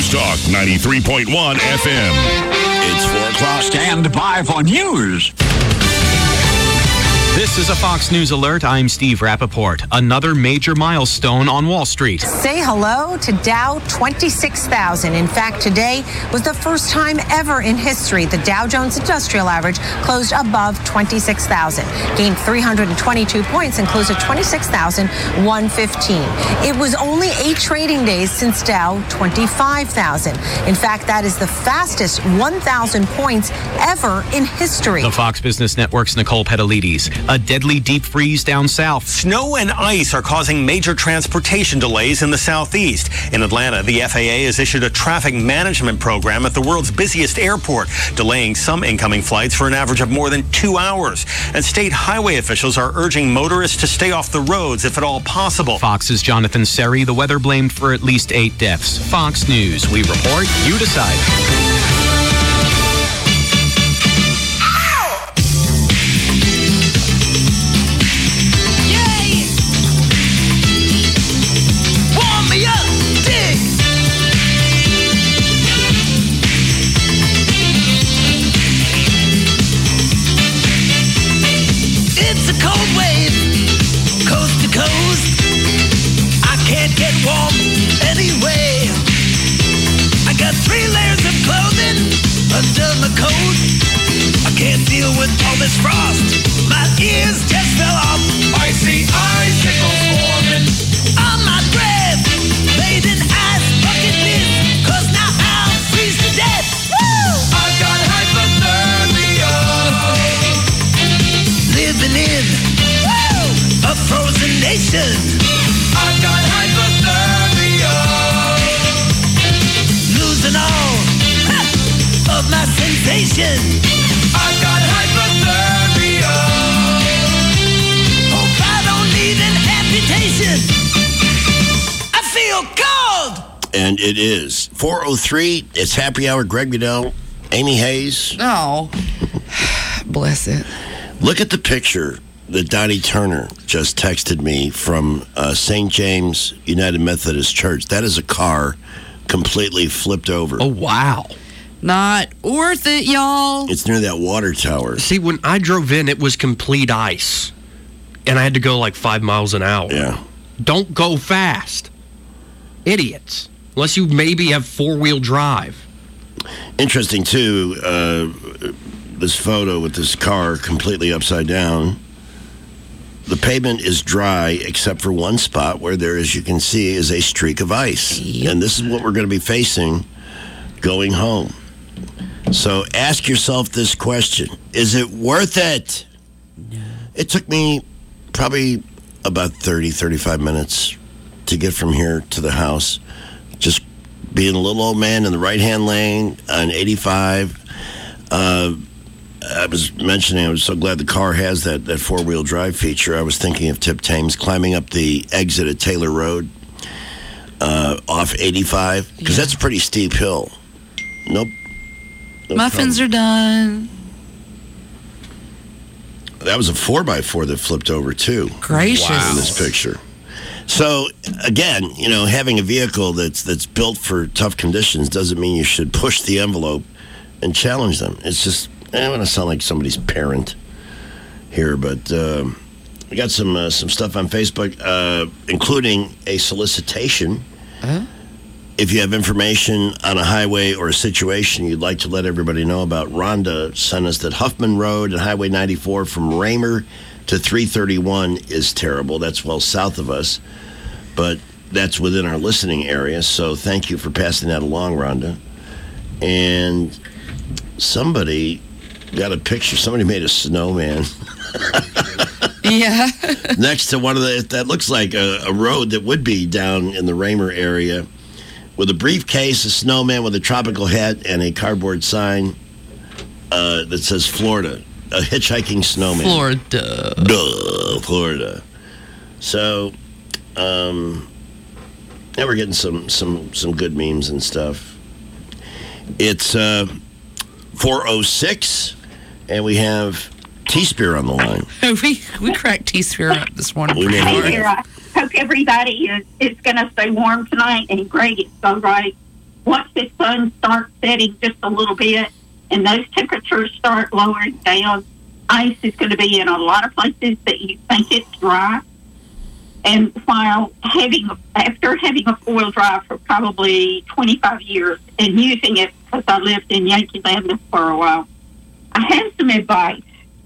News Talk 93.1 FM. It's 4 o'clock. Stand by for news. This is a Fox News alert. I'm Steve Rappaport. Another major milestone on Wall Street. Say hello to Dow 26,000. In fact, today was the first time ever in history the Dow Jones Industrial Average closed above 26,000, gained 322 points and closed at 26,115. It was only 8 trading days since Dow 25,000. In fact, that is the fastest 1,000 points ever in history. The Fox Business Network's Nicole Petalides. A deadly deep freeze down south. Snow and ice are causing major transportation delays in the southeast. In Atlanta, the FAA has issued a traffic management program at the world's busiest airport, delaying some incoming flights for an average of more than 2 hours. And state highway officials are urging motorists to stay off the roads if at all possible. Fox's Jonathan Seri. The weather blamed for at least 8 deaths. Fox News. We report, you decide. Warm anyway. I got 3 layers of clothing under my coat. I can't deal with all this frost. My ears just fell off. Icy icicles forming on my breath. Made an ice bucket list, 'cause now I'll freeze to death. Woo! I've got hypothermia. Living in a frozen nation. I've got hypothermia. Losing all of my sensation. I've got hypothermia. Hope I don't need an amputation. I feel cold. And it is 4:03. It's Happy Hour. Greg Goodell, Amy Hayes. Oh, bless it. Look at the picture that Donnie Turner just texted me from St. James United Methodist Church. That is a car completely flipped over. Oh, wow. Not worth it, y'all. It's near that water tower. See, when I drove in, it was complete ice. And I had to go like 5 miles an hour. Yeah. Don't go fast. Idiots. Unless you maybe have 4-wheel drive. Interesting, too, this photo with this car completely upside down. The pavement is dry except for one spot where there, as you can see, is a streak of ice. Yep. And this is what we're going to be facing going home. So ask yourself this question. Is it worth it? No. It took me probably about 30, 35 minutes to get from here to the house. Just being a little old man in the right-hand lane on 85. I was mentioning, I was so glad the car has that 4-wheel drive feature. I was thinking of Tip Thames climbing up the exit at Taylor Road off 85, because that's a pretty steep hill. Nope. Muffins are done. That was a 4x4 that flipped over, too. Gracious. In this picture. So, again, having a vehicle that's built for tough conditions doesn't mean you should push the envelope and challenge them. It's just... I don't want to sound like somebody's parent here, but we got some stuff on Facebook, including a solicitation. If you have information on a highway or a situation you'd like to let everybody know about, Rhonda sent us that Huffman Road and Highway 94 from Raymer to 331 is terrible. That's well south of us, but that's within our listening area, so thank you for passing that along, Rhonda. And somebody... got a picture. Somebody made a snowman. Yeah. Next to one of that looks like a road that would be down in the Raymer area, with a briefcase, a snowman with a tropical hat, and a cardboard sign that says Florida. A hitchhiking snowman. Florida. Duh, Florida. So, yeah, we're getting some good memes and stuff. It's 4:06. And we have T-Spear on the line. we cracked T-Spear up this morning. I hope everybody is going to stay warm tonight. And Greg is so right. once the sun starts setting just a little bit and those temperatures start lowering down, ice is going to be in a lot of places that you think it's dry. And while after having a four-wheel drive for probably 25 years and using it because I lived in Yankee Land for a while, I have some advice.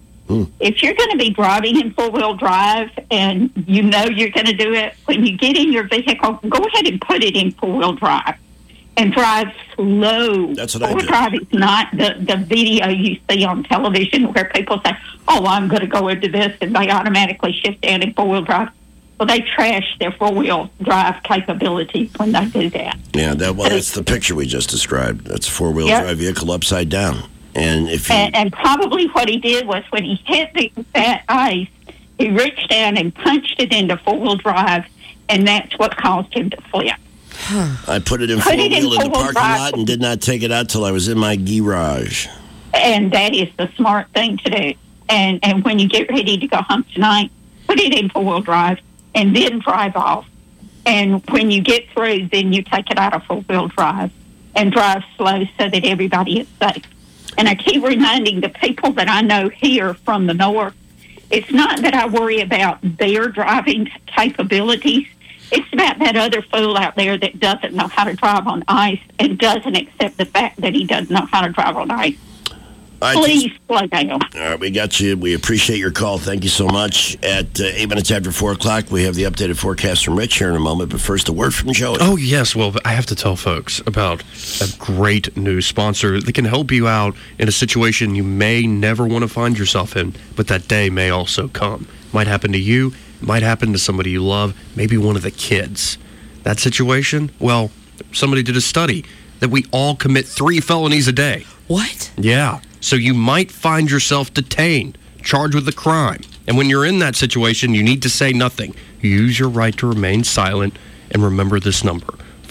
If you're going to be driving in four-wheel drive and you know you're going to do it, when you get in your vehicle, go ahead and put it in four-wheel drive and drive slow. That's what I do. Four-wheel drive is not the video you see on television where people say, oh, I'm going to go into this, and they automatically shift down in four-wheel drive. Well, they trash their four-wheel drive capabilities when they do that. Yeah, that's the picture we just described. That's a four-wheel drive vehicle upside down. And if and probably what he did was when he hit that ice, he reached down and punched it into four-wheel drive, and that's what caused him to flip. I put it in four-wheel in the parking lot and did not take it out till I was in my garage. And that is the smart thing to do. And when you get ready to go home tonight, put it in four-wheel drive and then drive off. And when you get through, then you take it out of four-wheel drive and drive slow so that everybody is safe. And I keep reminding the people that I know here from the north, it's not that I worry about their driving capabilities. It's about that other fool out there that doesn't know how to drive on ice and doesn't accept the fact that he doesn't know how to drive on ice. Please slow down. All right, we got you. We appreciate your call. Thank you so much. At 8 minutes after 4 o'clock, we have the updated forecast from Rich here in a moment. But first, a word from Joey. Oh, yes. Well, I have to tell folks about a great new sponsor that can help you out in a situation you may never want to find yourself in, but that day may also come. Might happen to you. Might happen to somebody you love, maybe one of the kids. That situation? Well, somebody did a study that we all commit 3 felonies a day. What? Yeah. So you might find yourself detained, charged with a crime. And when you're in that situation, you need to say nothing. Use your right to remain silent and remember this number,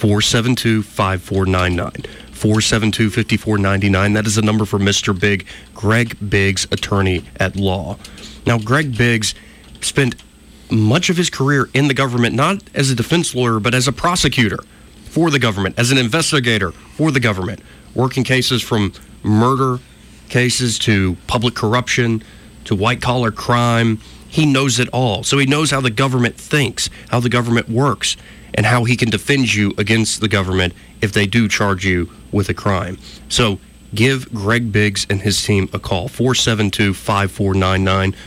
472-5499. 472-5499. That is the number for Mr. Big, Greg Biggs, attorney at law. Now, Greg Biggs spent much of his career in the government, not as a defense lawyer, but as a prosecutor for the government, as an investigator for the government, working cases from murder cases to public corruption to white-collar crime. He knows it all. So he knows how the government thinks, how the government works, and how he can defend you against the government if they do charge you with a crime. So give Greg Biggs and his team a call, 472-5499,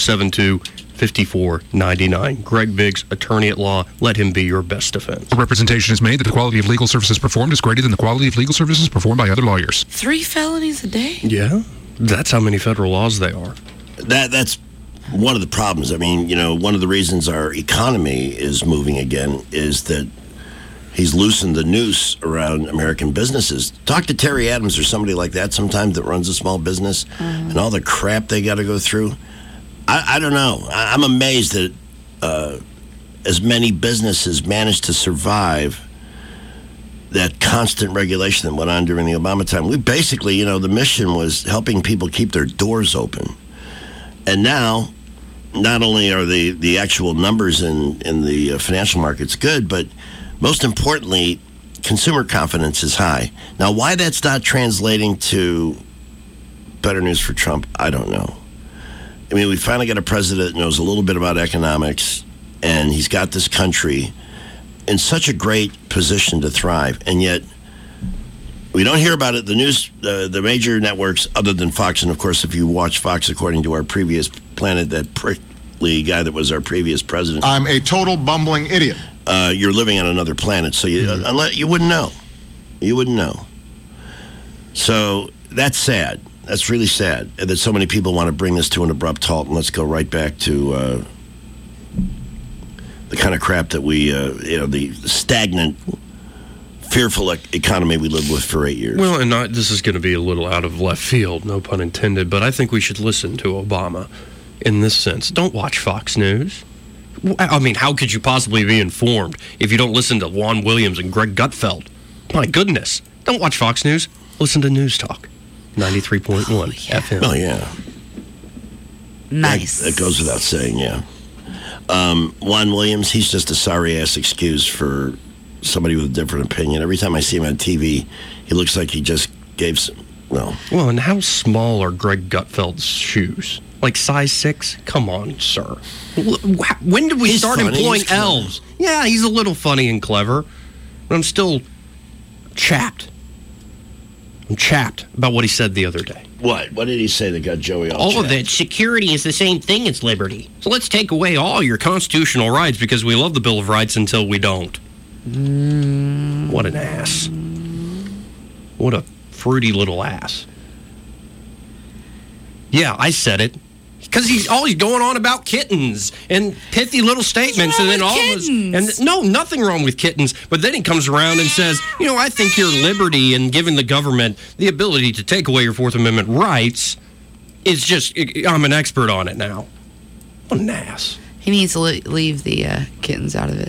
472-5499. Greg Biggs, attorney at law. Let him be your best defense. The representation is made that the quality of legal services performed is greater than the quality of legal services performed by other lawyers. 3 felonies a day? Yeah, that's how many federal laws they are. That's one of the problems. I mean, one of the reasons our economy is moving again is that he's loosened the noose around American businesses. Talk to Terry Adams or somebody like that sometimes that runs a small business and all the crap they got to go through. I don't know. I'm amazed that as many businesses managed to survive that constant regulation that went on during the Obama time. We basically, the mission was helping people keep their doors open. And now, not only are the actual numbers in the financial markets good, but most importantly, consumer confidence is high. Now, why that's not translating to better news for Trump, I don't know. I mean, we finally got a president that knows a little bit about economics, and he's got this country in such a great position to thrive, and yet we don't hear about it. The news, the major networks, other than Fox, and of course, if you watch Fox, according to our previous planet, that prickly guy that was our previous president. I'm a total bumbling idiot. You're living on another planet, so you wouldn't know. You wouldn't know. So that's sad. That's really sad that so many people want to bring this to an abrupt halt, and let's go right back to the kind of crap that we, the stagnant, fearful economy we lived with for 8 years. Well, and this is going to be a little out of left field, no pun intended, but I think we should listen to Obama in this sense. Don't watch Fox News. I mean, how could you possibly be informed if you don't listen to Juan Williams and Greg Gutfeld? My goodness. Don't watch Fox News. Listen to News Talk. 93.1 FM. Oh, yeah. Nice. That goes without saying, yeah. Juan Williams, he's just a sorry-ass excuse for somebody with a different opinion. Every time I see him on TV, he looks like he just gave some. Well, and how small are Greg Gutfeld's shoes? Like size 6? Come on, sir. When did we start employing elves? Yeah, he's a little funny and clever, but I'm still chapped. I'm chapped about what he said the other day. What? What did he say that got Joey all All chapped? of that security is the same thing as liberty. So let's take away all your constitutional rights because we love the Bill of Rights until we don't. What an ass. What a fruity little ass. Yeah, I said it. Because he's always going on about kittens and pithy little statements, and then all of us. And no, nothing wrong with kittens. But then he comes around and says, I think your liberty and giving the government the ability to take away your Fourth Amendment rights is just. I'm an expert on it now. What an ass. He needs to leave the kittens out of it.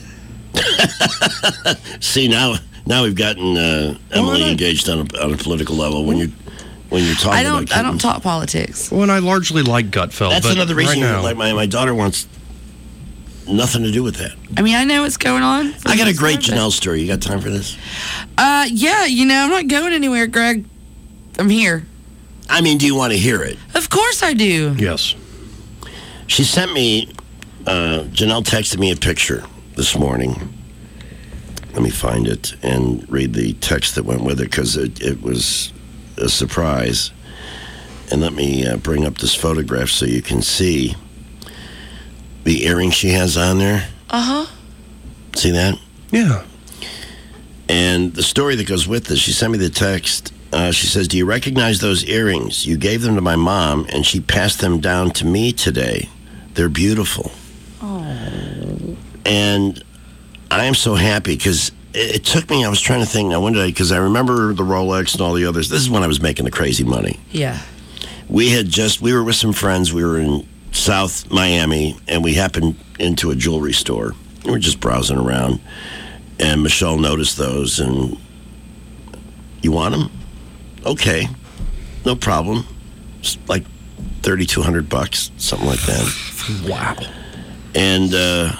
See, now we've gotten Emily engaged on a political level when you're talking about kittens. I don't talk politics. Well, and I largely like Gutfeld. That's but another reason. Right now, like my daughter wants nothing to do with that. I mean, I know what's going on. I got a great Janelle story. You got time for this? Yeah. I'm not going anywhere, Greg. I'm here. I mean, do you want to hear it? Of course I do. Yes. She sent me. Janelle texted me a picture this morning. Let me find it and read the text that went with it because it was a surprise. And let me bring up this photograph so you can see the earring she has on there. Uh-huh. See that? Yeah. And the story that goes with this, she sent me the text. She says, do you recognize those earrings? You gave them to my mom, and she passed them down to me today. They're beautiful. Oh. And I am so happy because it took me, I was trying to think, now when did because I remember the Rolex and all the others. This is when I was making the crazy money. Yeah. We were with some friends. We were in South Miami, and we happened into a jewelry store. We were just browsing around, and Michelle noticed those, and you want them? Okay, no problem. It's like $3,200, something like that. Wow. And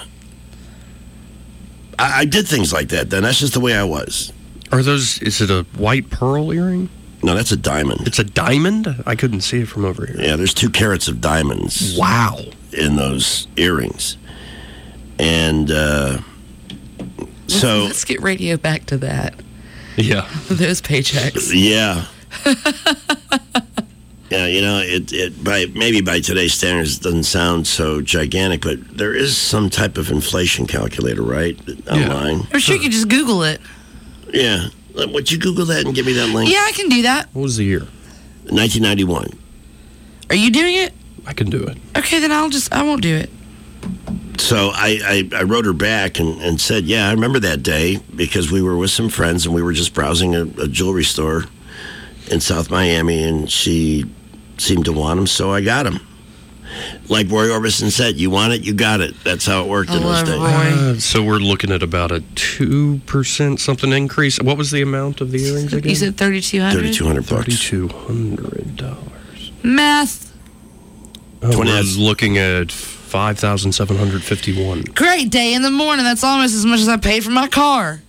I did things like that then. That's just the way I was. Is it a white pearl earring? No, that's a diamond. It's a diamond? I couldn't see it from over here. Yeah, there's 2 carats of diamonds. Wow. In those earrings. And so... Let's get radio back to that. Yeah. Those paychecks. Yeah. Yeah, maybe by today's standards, it doesn't sound so gigantic, but there is some type of inflation calculator, right? Online. I'm sure you can just Google it. Yeah. Would you Google that and give me that link? Yeah, I can do that. What was the year? 1991. Are you doing it? I can do it. Okay, then I won't do it. So I wrote her back and said, yeah, I remember that day because we were with some friends and we were just browsing a jewelry store in South Miami, and she seemed to want them, so I got them. Like Roy Orbison said, you want it, you got it. That's how it worked in those days. So we're looking at about a 2% something increase. What was the amount of the earrings again? You said $3,200? $3,200. Math. We're looking at 5,751. Great day in the morning. That's almost as much as I paid for my car.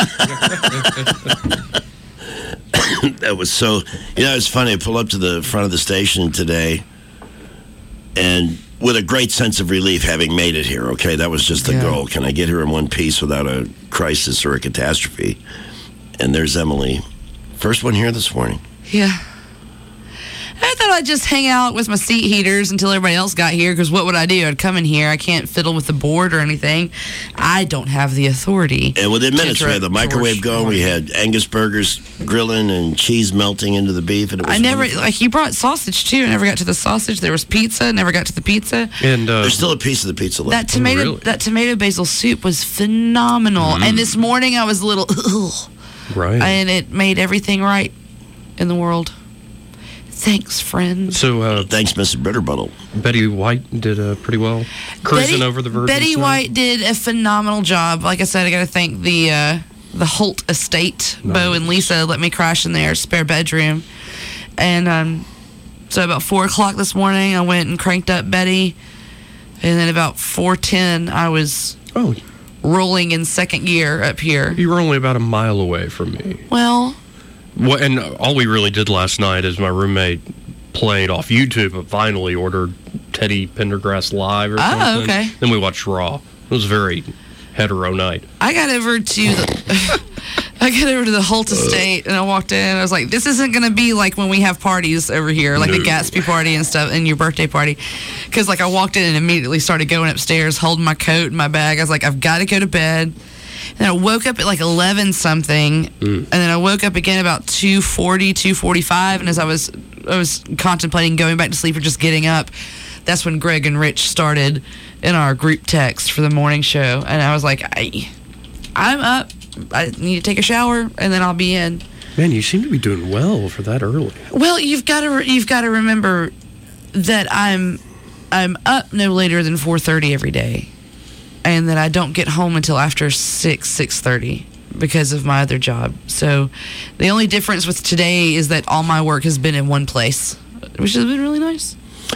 That was so... it's funny. I pulled up to the front of the station today, and with a great sense of relief having made it here, okay? That was just the goal. Can I get here in one piece without a crisis or a catastrophe? And there's Emily. First one here this morning. Yeah. I thought I'd just hang out with my seat heaters until everybody else got here, because what would I do? I'd come in here. I can't fiddle with the board or anything. I don't have the authority. And within minutes, we had the microwave going. We had Angus burgers grilling and cheese melting into the beef. And it was he brought sausage, too. I never got to the sausage. There was pizza. Never got to the pizza. And there's still a piece of the pizza left. That tomato basil soup was phenomenal. And this morning I was a little, right. And it made everything right in the world. Thanks, friend. So, thanks, Mrs. Bitterbottle. Betty White did pretty well, cruising over the Virgin. Betty White did a phenomenal job. Like I said, I got to thank the Holt estate. Nice. Bo and Lisa let me crash in their spare bedroom, and so about 4:00 this morning, I went and cranked up Betty, and then about 4:10, I was rolling in second gear up here. You were only about a mile away from me. Well, and all we really did last night is my roommate played off YouTube a vinyl. He ordered Teddy Pendergrass Live or something. Oh, okay. Then we watched Raw. It was a very hetero night. I got over to the Holt Estate, and I walked in, and I was like, this isn't going to be like when we have parties over here, like the Gatsby party and stuff, and your birthday party. Because, like, I walked in and immediately started going upstairs, holding my coat and my bag. I was like, I've got to go to bed. And I woke up at like 11-something, and then I woke up again about 2:40, 2:45, and as I was contemplating going back to sleep or just getting up, that's when Greg and Rich started in our group text for the morning show, and I was like, I'm up. I need to take a shower, and then I'll be in. Man, you seem to be doing well for that early. Well, you've got to remember that I'm up no later than 4:30 every day, and that I don't get home until after 6:30 because of my other job. So the only difference with today is that all my work has been in one place, which has been really nice.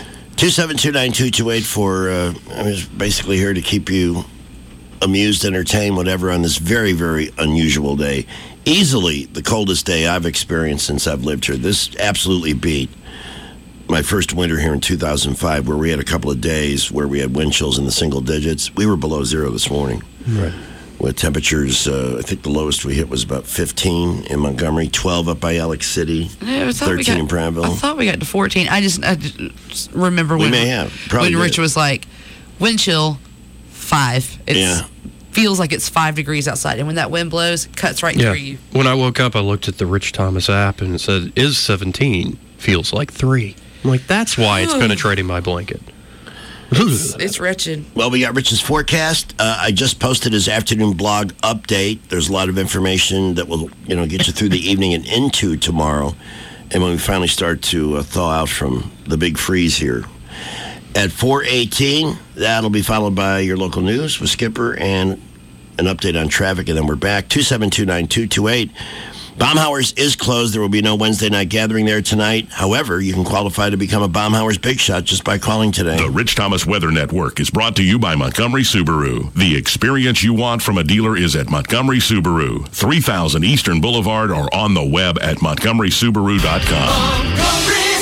272-9228 for, I'm just basically here to keep you amused, entertained, whatever, on this very, very unusual day. Easily the coldest day I've experienced since I've lived here. This absolutely beat my first winter here in 2005, where we had a couple of days where we had wind chills in the single digits. We were below zero this morning. Right. With temperatures, I think the lowest we hit was about 15 in Montgomery, 12 up by Alex City, 13 in Prattville. I thought we got to 14. I just remember when Rich was like, wind chill 5. It feels like it's 5 degrees outside, and when that wind blows, it cuts right through you. When I woke up, I looked at the Rich Thomas app, and it said, is 17, feels like 3. I'm like, that's why it's penetrating my blanket. It's wretched. Well, we got Rich's forecast. I just posted his afternoon blog update. There's a lot of information that will, get you through the evening and into tomorrow. And when we finally start to thaw out from the big freeze here. At 4:18, that'll be followed by your local news with Skipper and an update on traffic. And then we're back. 272-9228. Baumhauer's is closed. There will be no Wednesday night gathering there tonight. However, you can qualify to become a Baumhauer's Big Shot just by calling today. The Rich Thomas Weather Network is brought to you by Montgomery Subaru. The experience you want from a dealer is at Montgomery Subaru, 3000 Eastern Boulevard, or on the web at montgomerysubaru.com. Montgomery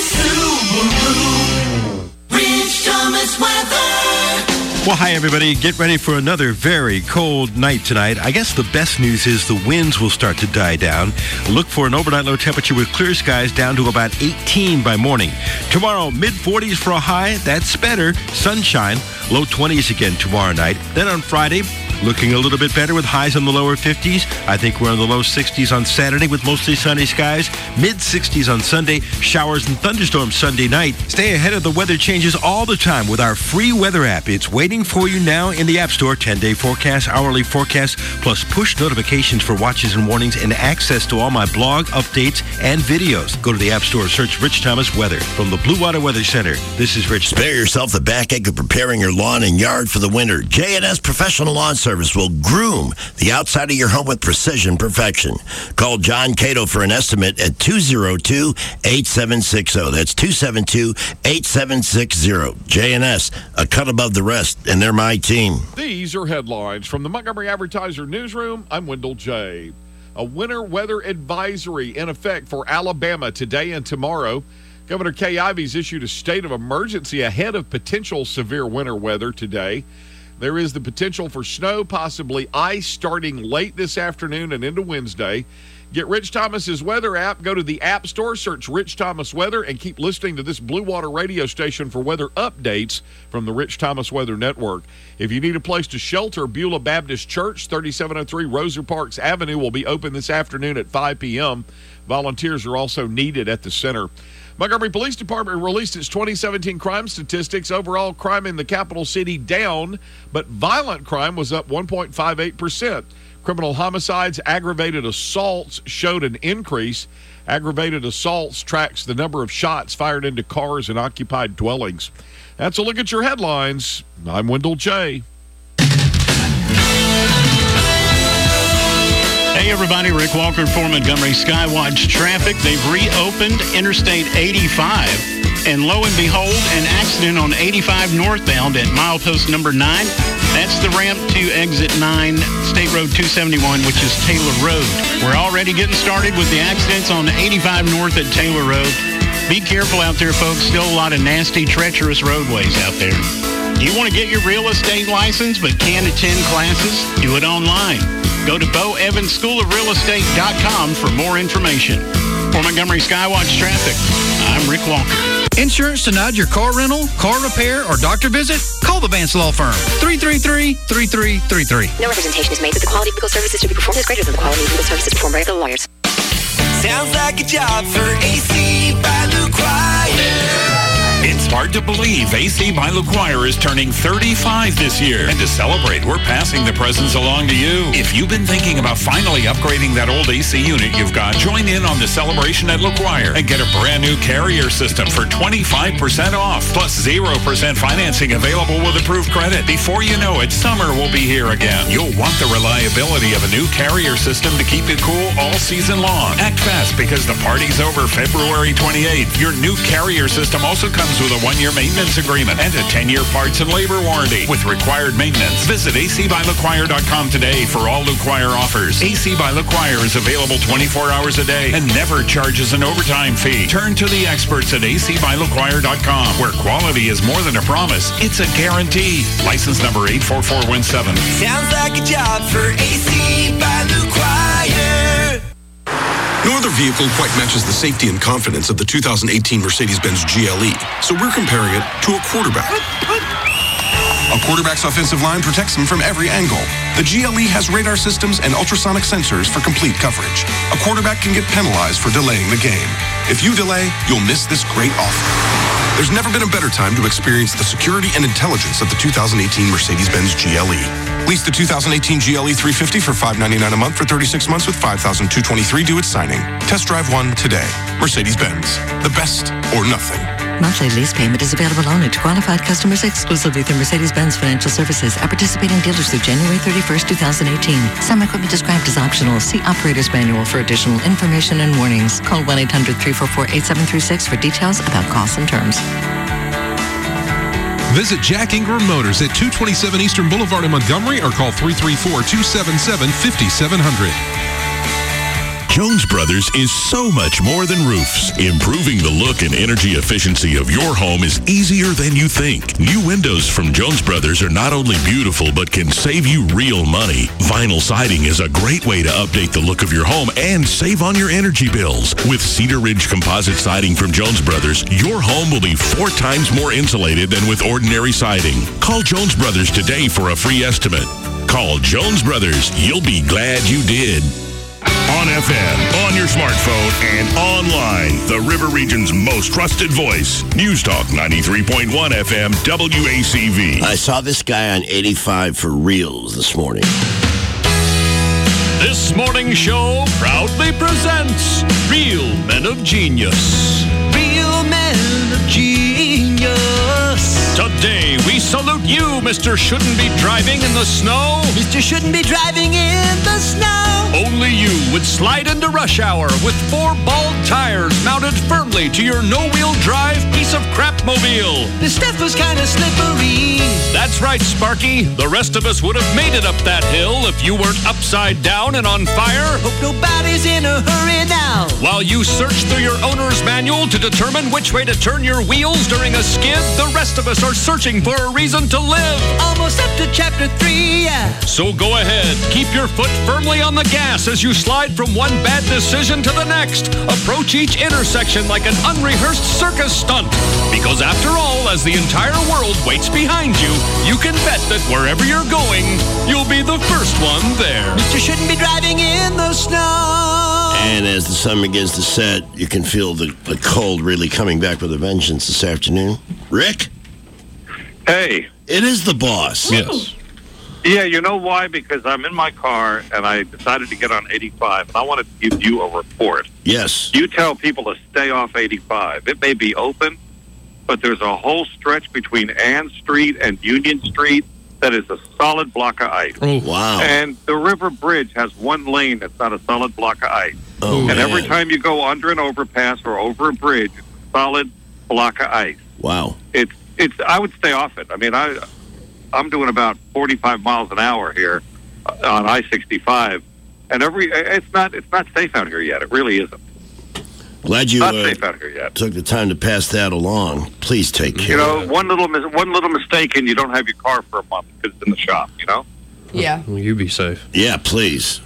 Subaru. Rich Thomas Weather. Well, hi, everybody. Get ready for another very cold night tonight. I guess the best news is the winds will start to die down. Look for an overnight low temperature with clear skies down to about 18 by morning. Tomorrow, mid-40s for a high. That's better. Sunshine, low 20s again tomorrow night. Then on Friday, looking a little bit better with highs in the lower 50s. I think we're in the low 60s on Saturday with mostly sunny skies. Mid-60s on Sunday. Showers and thunderstorms Sunday night. Stay ahead of the weather changes all the time with our free weather app. It's waiting for you now in the App Store. 10-day forecast, hourly forecast, plus push notifications for watches and warnings and access to all my blog, updates, and videos. Go to the App Store, search Rich Thomas Weather. From the Blue Water Weather Center, this is Rich. Spare yourself the backache of preparing your lawn and yard for the winter. J&S Professional Lawn Service will groom the outside of your home with precision perfection. Call John Cato for an estimate at 202-8760. That's 272-8760. J&S, a cut above the rest, and they're my team. These are headlines from the Montgomery Advertiser Newsroom. I'm Wendell J. A winter weather advisory in effect for Alabama today and tomorrow. Governor Kay Ivey's issued a state of emergency ahead of potential severe winter weather today. There is the potential for snow, possibly ice, starting late this afternoon and into Wednesday. Get Rich Thomas's weather app. Go to the App Store, search Rich Thomas Weather, and keep listening to this Blue Water radio station for weather updates from the Rich Thomas Weather Network. If you need a place to shelter, Beulah Baptist Church, 3703 Rosa Parks Avenue, will be open this afternoon at 5 p.m. Volunteers are also needed at the center. Montgomery Police Department released its 2017 crime statistics. Overall crime in the capital city down, but violent crime was up 1.58%. Criminal homicides, aggravated assaults showed an increase. Aggravated assaults tracks the number of shots fired into cars and occupied dwellings. That's a look at your headlines. I'm Wendell J. Hey everybody, Rick Walker for Montgomery Skywatch Traffic. They've reopened Interstate 85, and lo and behold, an accident on 85 northbound at milepost number 9. That's the ramp to exit 9, State Road 271, which is Taylor Road. We're already getting started with the accidents on 85 North at Taylor Road. Be careful out there, folks. Still a lot of nasty, treacherous roadways out there. You want to get your real estate license but can't attend classes? Do it online. Go to BoEvansSchoolOfRealEstate.com for more information. For Montgomery Skywatch Traffic, I'm Rick Walker. Insurance denied your car rental, car repair, or doctor visit? Call the Vance Law Firm. 333-3333. No representation is made that the quality of legal services to be performed is greater than the quality of legal services performed by other lawyers. Sounds like a job for AC by LaQuire. It's hard to believe AC by LaQuire is turning 35 this year. And to celebrate, we're passing the presents along to you. If you've been thinking about finally upgrading that old AC unit you've got, join in on the celebration at LaQuire and get a brand new carrier system for 25% off, plus 0% financing available with approved credit. Before you know it, summer will be here again. You'll want the reliability of a new carrier system to keep it cool all season long. Act fast because the party's over February 28th. Your new carrier system also comes with a 1-year maintenance agreement and a 10-year parts and labor warranty with required maintenance. Visit acbylaquire.com today for all LaQuire offers. AC by LaQuire is available 24 hours a day and never charges an overtime fee. Turn to the experts at acbylaquire.com, where quality is more than a promise. It's a guarantee. License number 84417. Sounds like a job for AC by LaQuire. No other vehicle quite matches the safety and confidence of the 2018 Mercedes-Benz GLE, so we're comparing it to a quarterback. A quarterback's offensive line protects him from every angle. The GLE has radar systems and ultrasonic sensors for complete coverage. A quarterback can get penalized for delaying the game. If you delay, you'll miss this great offer. There's never been a better time to experience the security and intelligence of the 2018 Mercedes-Benz GLE. Lease the 2018 GLE 350 for $599 a month for 36 months with $5,223 due at signing. Test drive one today. Mercedes-Benz. The best or nothing. Monthly lease payment is available only to qualified customers exclusively through Mercedes-Benz Financial Services at participating dealers through January 31st, 2018. Some equipment described as optional. See Operator's Manual for additional information and warnings. Call 1-800-344-8736 for details about costs and terms. Visit Jack Ingram Motors at 227 Eastern Boulevard in Montgomery or call 334-277-5700. Jones Brothers is so much more than roofs. Improving the look and energy efficiency of your home is easier than you think. New windows from Jones Brothers are not only beautiful, but can save you real money. Vinyl siding is a great way to update the look of your home and save on your energy bills. With Cedar Ridge composite siding from Jones Brothers, your home will be 4 times more insulated than with ordinary siding. Call Jones Brothers today for a free estimate. Call Jones Brothers. You'll be glad you did. On FM, on your smartphone, and online. The River Region's most trusted voice. News Talk 93.1 FM WACV. I saw this guy on 85 for reals this morning. This morning's show proudly presents Real Men of Genius. Real Men of Genius. Today, we salute you, Mr. Shouldn't Be Driving in the Snow. Mr. Shouldn't Be Driving in the Snow. Only you would slide into rush hour with 4 bald tires mounted firmly to your no-wheel drive piece of crapmobile. The stuff was kind of slippery. That's right, Sparky. The rest of us would have made it up that hill if you weren't upside down and on fire. Hope nobody's in a hurry now. While you search through your owner's manual to determine which way to turn your wheels during a skid, the rest of us are searching for a reason to live. Almost up to chapter 3, yeah. So go ahead. Keep your foot firmly on the gas as you slide from one bad decision to the next. Approach each intersection like an unrehearsed circus stunt. Because after all, as the entire world waits behind you, you can bet that wherever you're going, you'll be the first one there. Mr. Shouldn't Be Driving in the Snow. And as the sun begins to set, you can feel the cold really coming back with a vengeance this afternoon. Rick? Hey. It is the boss. Yes. Yeah, you know why? Because I'm in my car, and I decided to get on 85, and I wanted to give you a report. Yes. You tell people to stay off 85. It may be open, but there's a whole stretch between Ann Street and Union Street that is a solid block of ice. Oh, wow. And the River Bridge has one lane that's not a solid block of ice. Oh, and man. every time you go under an overpass or over a bridge, it's a solid block of ice. Wow. It's. I would stay off it. I mean, I'm doing about 45 miles an hour here on I-65, and it's not safe out here yet. It really isn't. Glad you not safe out here yet. Took the time to pass that along. Please take care. You know, one little mistake, and you don't have your car for a month because it's in the shop. You know. Yeah. Well, you be safe. Yeah, please.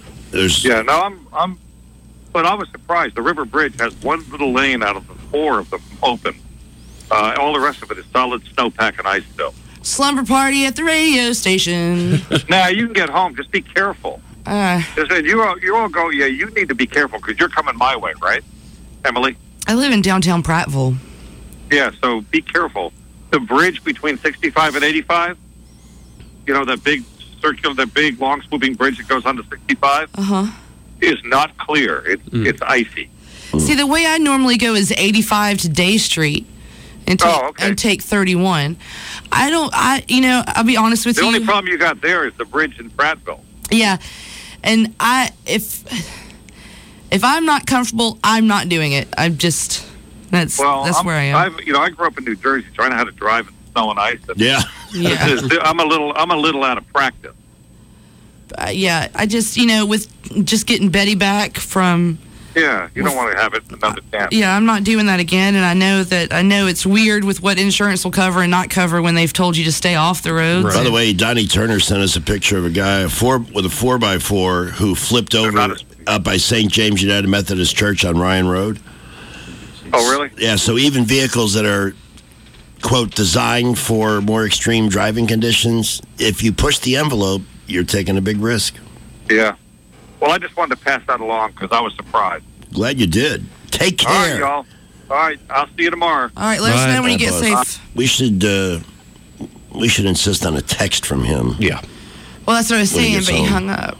But I was surprised. The River Bridge has one little lane out of the 4 of them open. All the rest of it is solid snowpack and ice still. Slumber party at the radio station. Now you can get home. Just be careful. You all go. Yeah, you need to be careful because you're coming my way, right, Emily? I live in downtown Prattville. Yeah, so be careful. The bridge between 65 and 85. You know that big long swooping bridge that goes onto 65. Is not clear. It's icy. See, the way I normally go is 85 to Day Street and take 31. I'll be honest with you. The only problem you got there is the bridge in Prattville. Yeah. And if I'm not comfortable, I'm not doing it. That's where I am. I grew up in New Jersey, so I know how to drive in snow and ice. Yeah. I'm a little out of practice. Yeah, I just, with just getting Betty back from... Yeah, you don't want to have it another chance. Yeah, I'm not doing that again, and I know it's weird with what insurance will cover and not cover when they've told you to stay off the roads. Right. By the way, Donnie Turner sent us a picture of a guy with a 4x4 who flipped over up by St. James United Methodist Church on Ryan Road. Oh, really? Yeah, so even vehicles that are, quote, designed for more extreme driving conditions, if you push the envelope, you're taking a big risk. Yeah. Well, I just wanted to pass that along because I was surprised. Glad you did. Take care. All right, y'all. All right, I'll see you tomorrow. All right, let us know when you get safe. We should insist on a text from him. Yeah. Well, that's what I was saying, but he hung up.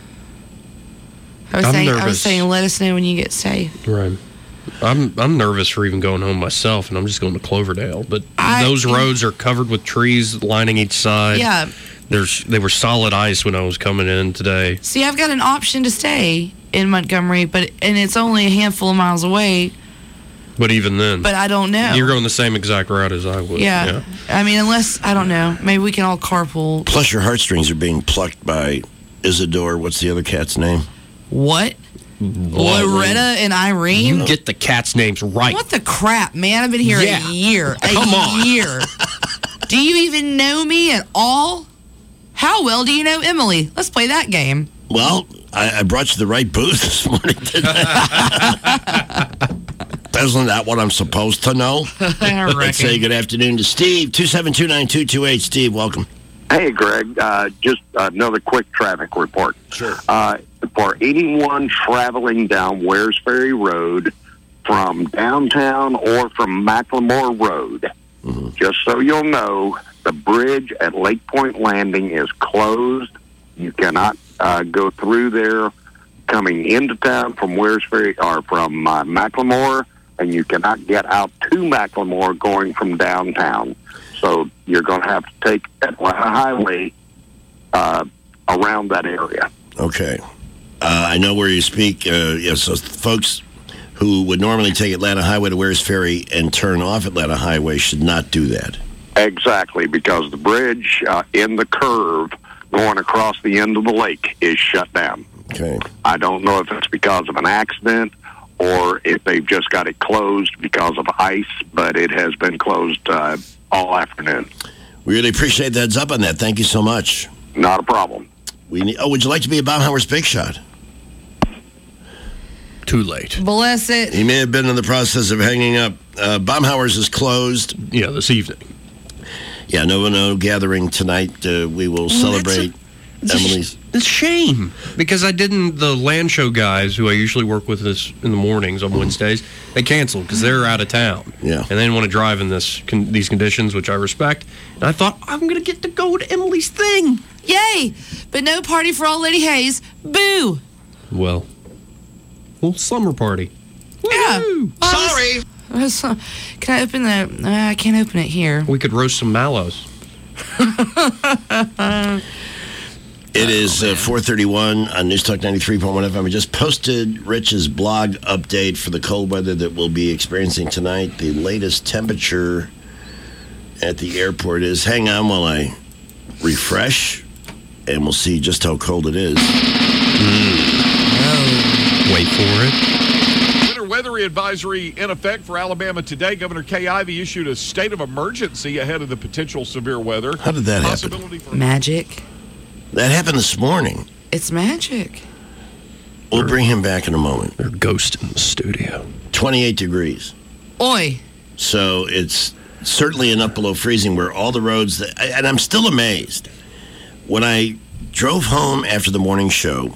I was saying, let us know when you get safe. Right. I'm nervous for even going home myself, and I'm just going to Cloverdale. But those roads are covered with trees lining each side. Yeah. They were solid ice when I was coming in today. See, I've got an option to stay in Montgomery, and it's only a handful of miles away. But even then. But I don't know. You're going the same exact route as I would. Yeah. I mean, unless, I don't know, maybe we can all carpool. Plus your heartstrings are being plucked by Isidore. What's the other cat's name? What? Loretta and Irene? You get the cats' names right. What the crap, man? I've been here a year. Come on. Year. Do you even know me at all? How well do you know Emily? Let's play that game. Well, I brought you the right booze this morning, didn't I? Isn't that what I'm supposed to know? Let's say good afternoon to Steve, 272-9228. Steve, welcome. Hey, Greg. Just another quick traffic report. Sure. For anyone traveling down Wares Ferry Road from downtown or from Macklemore Road, just so you'll know, the bridge at Lake Point Landing is closed. You cannot go through there coming into town from Wares Ferry or from Macklemore, and you cannot get out to Macklemore going from downtown. So you're going to have to take Atlanta Highway around that area. Okay. I know where you speak. So folks who would normally take Atlanta Highway to Wares Ferry and turn off Atlanta Highway should not do that. Exactly, because the bridge in the curve going across the end of the lake is shut down. Okay. I don't know if it's because of an accident or if they've just got it closed because of ice, but it has been closed all afternoon. We really appreciate the heads up on that. Thank you so much. Not a problem. Would you like to be a Baumhauer's Big Shot? Too late. Bless it. He may have been in the process of hanging up. Baumhauer's is closed. Yeah, this evening. Yeah, no gathering tonight. We will celebrate Emily's. It's a shame because the land show guys who I usually work with this in the mornings on Wednesdays, they canceled because they're out of town. Yeah. And they didn't want to drive in these conditions, which I respect. And I thought, I'm going to get to go to Emily's thing. Yay! But no party for old Lady Hayes. Boo! Well, slumber party. Yeah. Sorry. Can I open the... I can't open it here. We could roast some mallows. It is 4:31 on News Talk 93.1 FM. I just posted Rich's blog update for the cold weather that we'll be experiencing tonight. The latest temperature at the airport is... Hang on while I refresh, and we'll see just how cold it is. Wait for it. Winter weather advisory in effect for Alabama today. Governor Kay Ivey issued a state of emergency ahead of the potential severe weather. How did that happen? Magic. That happened this morning. It's magic. We'll bring him back in a moment. They're ghosts in the studio. 28 degrees. Oi. So it's certainly enough below freezing where all the roads, and I'm still amazed. When I drove home after the morning show,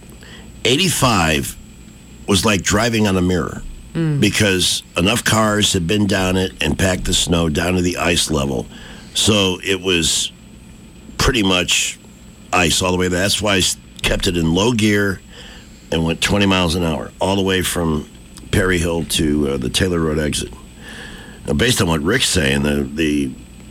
85 was like driving on a mirror because enough cars had been down it and packed the snow down to the ice level. So it was pretty much ice all the way there. That's why I kept it in low gear and went 20 miles an hour all the way from Perry Hill to the Taylor Road exit. Now, based on what Rick's saying, the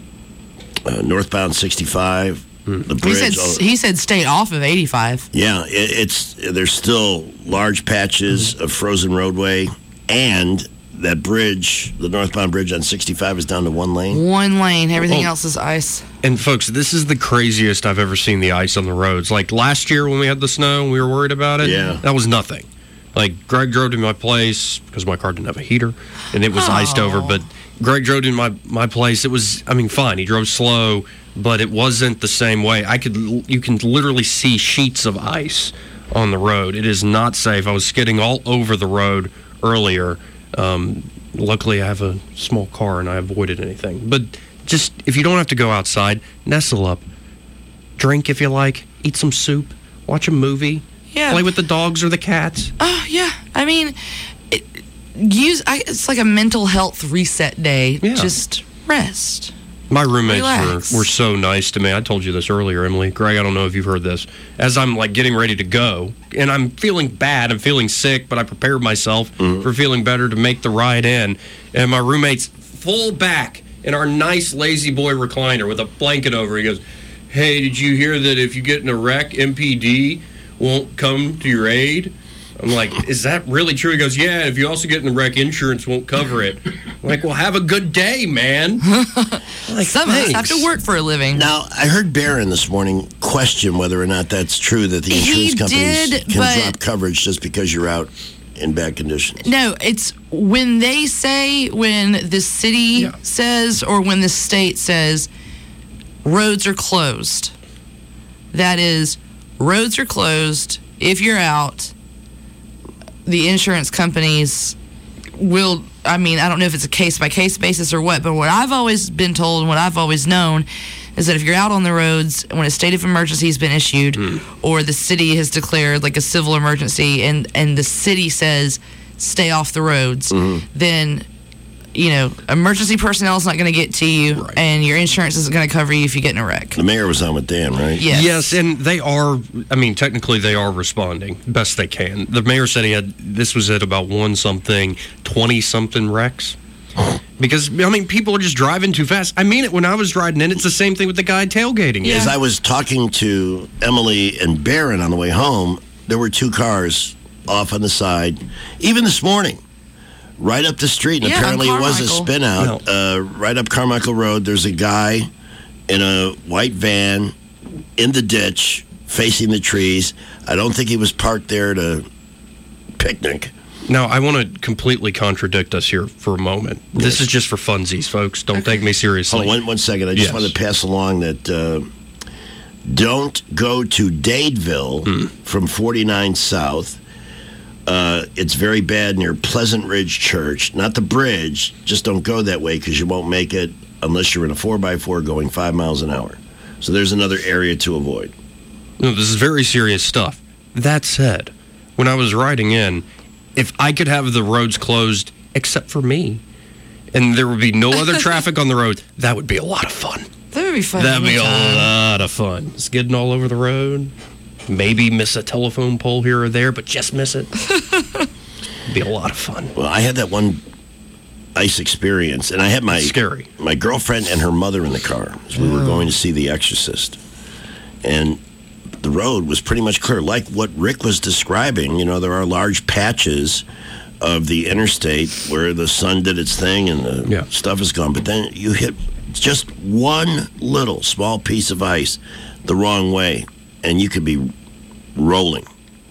northbound 65, the bridge. He said stay off of 85. Yeah, there's still large patches of frozen roadway, and that bridge, the northbound bridge on 65, is down to one lane. One lane. Everything else is ice. And folks, this is the craziest I've ever seen the ice on the roads. Like last year when we had the snow and we were worried about it, that was nothing. Like Greg drove to my place because my car didn't have a heater, and it was iced over. But Greg drove to my place. It was, fine. He drove slow, but it wasn't the same way. You can literally see sheets of ice on the road. It is not safe. I was skidding all over the road earlier. Luckily, I have a small car and I avoided anything. But just, if you don't have to go outside, nestle up. Drink if you like. Eat some soup. Watch a movie. Yeah. Play with the dogs or the cats. Oh, yeah. I mean, it's like a mental health reset day. Yeah. Just rest. My roommates were so nice to me. I told you this earlier, Emily. Greg, I don't know if you've heard this. As I'm like getting ready to go, and I'm feeling bad, I'm feeling sick, but I prepared myself for feeling better to make the ride in. And my roommate's full back in our nice lazy boy recliner with a blanket over. He goes, "Hey, did you hear that if you get in a wreck, MPD won't come to your aid?" I'm like, "Is that really true?" He goes, "Yeah, if you also get in a wreck, insurance won't cover it." I'm like, "Well, have a good day, man." Like, some of us have to work for a living. Now, I heard Barron this morning question whether or not that's true that the insurance companies can drop coverage just because you're out in bad conditions. No, it's when they say, when the city says, or when the state says, roads are closed. That is, roads are closed. If you're out, the insurance companies will, I don't know if it's a case-by-case basis or what, but what I've always been told and what I've always known is that if you're out on the roads when a state of emergency has been issued or the city has declared like a civil emergency and the city says stay off the roads, then, emergency personnel is not going to get to you and your insurance isn't going to cover you if you get in a wreck. The mayor was on with Dan, right? Yes, and they are, technically they are responding best they can. The mayor said this was at about 20-something wrecks. Because, people are just driving too fast. I mean it when I was riding in. It's the same thing with the guy tailgating. As I was talking to Emily and Barron on the way home, there were two cars off on the side. Even this morning, right up the street. And apparently it was a spin out. Right up Carmichael Road, there's a guy in a white van in the ditch facing the trees. I don't think he was parked there to picnic. Now, I want to completely contradict us here for a moment. Yes. This is just for funsies, folks. Don't take me seriously. Hold on, one second. I just want to pass along that don't go to Dadeville from 49 South. It's very bad near Pleasant Ridge Church. Not the bridge. Just don't go that way because you won't make it unless you're in a 4x4 going 5 miles an hour. So there's another area to avoid. No, this is very serious stuff. That said, when I was riding in, if I could have the roads closed except for me, and there would be no other traffic on the road, that would be a lot of fun. That would be fun. That'd be a lot of fun. Skidding all over the road. Maybe miss a telephone pole here or there, but just miss it. It'd be a lot of fun. Well, I had that one ice experience, and I had my girlfriend and her mother in the car as we were going to see The Exorcist. And the road was pretty much clear. Like what Rick was describing, there are large patches of the interstate where the sun did its thing and the stuff is gone. But then you hit It's just one little small piece of ice the wrong way, and you could be rolling.